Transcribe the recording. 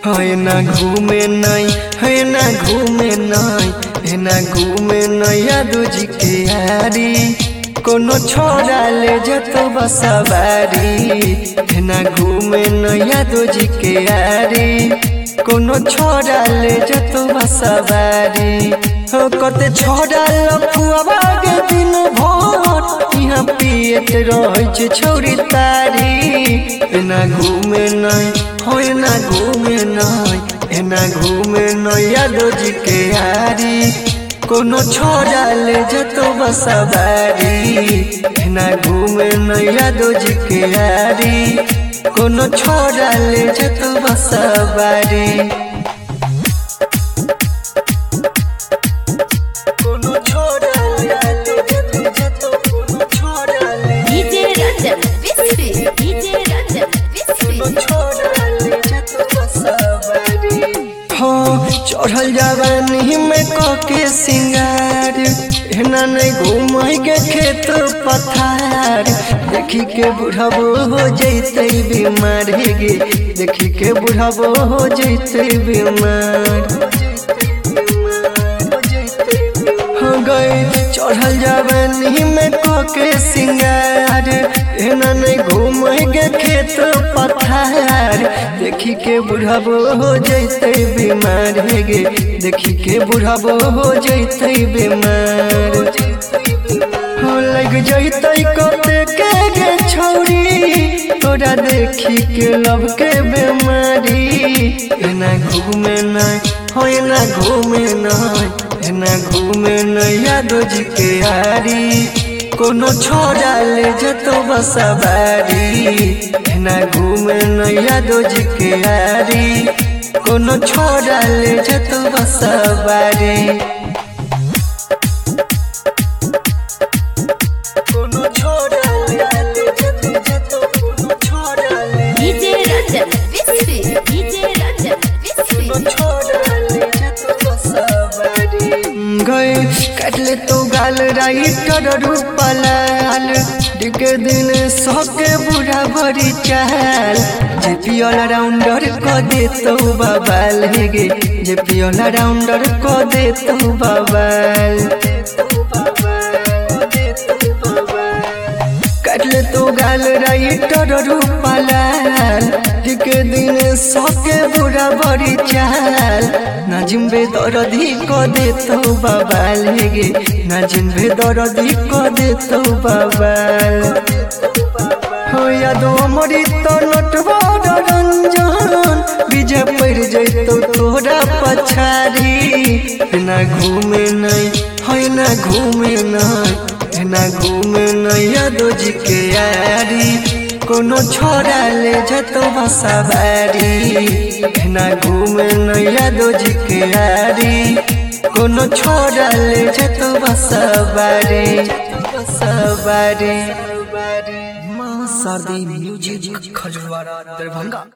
है ना घूमे नहीं, है ना घूमे नहीं, है ना घूमे नहीं यादव जी के यारी। कोनो छोड़ा ले जतो बसवारी, है ना घूमे नहीं यादव जी के यारी। कोनो छोड़ा ले जतो बसवारी, हो कते छोड़ा लफुआ के दिन भर यहाँ पियत रहे छोरी तारी। एना घूमे नहीं, हो ना घूमे नहीं, एना घूमे नहीं यादव जी के यारी। कोनो छोड़ा ले जतो बसवारी, एना घूमे नहीं यादव जी के यारी। कोनो छोड़ा ले जतो बसवारी, चढ़ल जवानी में कके सिंगार। एना नहीं घूमे के खेत पथार, देखी के बुढ़ाबो हो जैते बीमार गे, देखी के बुढ़ाबो हो जैते बीमार हो गए। चढ़ल जवानी में कके सिंगार, एना नहीं घूमे के खेत पथार, देखी के बुढ़ाबो हो जैते बीमार गे, देखी के बुढ़ाबो हो जैते बीमार हो। लग जैते कते के गे छौरी, तोरा देखी के लब के बीमारी। एना घूमे नहीं, हो ना घूमे नहीं, एना घूमे नहीं यादव जी के यारी। कोनो छोड़ा ले जतो बसवारी, एना घूमे नहीं यादव जी के यारी। कोनो छोड़ा ले जतो बसवारी, कोनो छोड़ा ले जतो कोनो छोड़ा ले गए। काटले तो गाल राइटर रूपलाल, डिके दिन सके बुढ़ा बड़ी चाल। जेपी ऑल राउंडर को दे तो बवाल गे, जेपी ऑल राउंडर को दे तो बवाल। काटले तो गाल राइटर रूपलाल, डिके दिन सके बुढ़ा बड़ी चाल। नाजिम बेदर्दी को दे तो बवाल गे, नाजिम बेदर्दी को दे तो बवाल हो। यादव अमृत नटवर रंजन, विजय पड़ जैतो तोरा पछारी। एना घूमे नहीं, हो ना घूमे नहीं, एना घूमे नहीं यादव जी के यारी। कोनो छोड़ा ले जतो बसवारी, एना घूमे नहीं यादव जी के यारी। कोनो छोड़ा ले जतो बसवारी, बसवारी। मां शादी म्यूजिक खजवाड़ा दरभंगा।